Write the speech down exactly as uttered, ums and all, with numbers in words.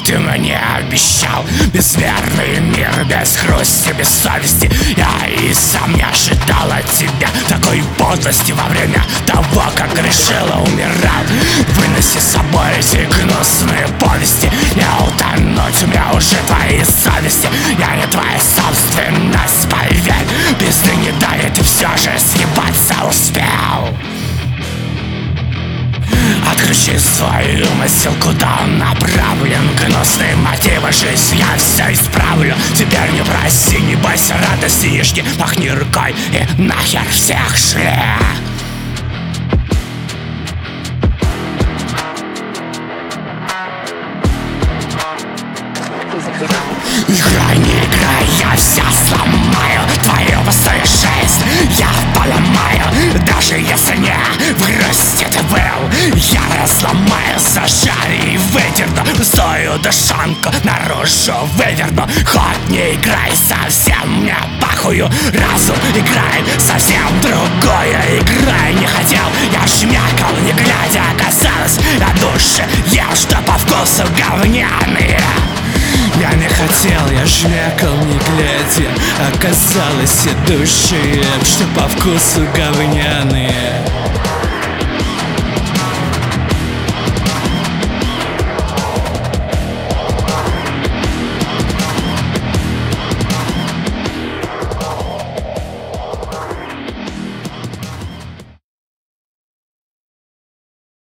ты мне обещал безмерный мир, без грусти, без совести. Я и сам не ожидал от тебя такой подлости во время того, как грешила, умирал. Выноси с собой эти гнусные повести, не утонуть мне уже твоей совести. Я не твоя собственность, поверь, пизды не дали, ты все же съебаться успел. Отключи свой умысел, куда он направлен. Гнусные мотивы, жизнь я все исправлю. Теперь не проси, не бойся радости, ешки, махни рукой и нахер всех шли. Играй, не играй, я вся сломаю твою пустую жизнь, я поломаю. Даже если не в грусти ты был, я разломаю, зажарю и выдерну пустую душонку наружу выверну. Хоть не играй совсем, мне похую, разум играй совсем другое. Играй не хотел, я жмякал, не глядя, оказалось, я души ел, что по вкусу говняные. Я не хотел, я жмякал, не глядя, оказалось, я души ем, что по вкусу говняные.